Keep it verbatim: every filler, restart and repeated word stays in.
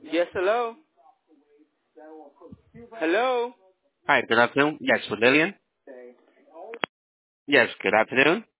Yes, hello? Hello? Hi, good afternoon. Yes, with Lillian? Yes, good afternoon.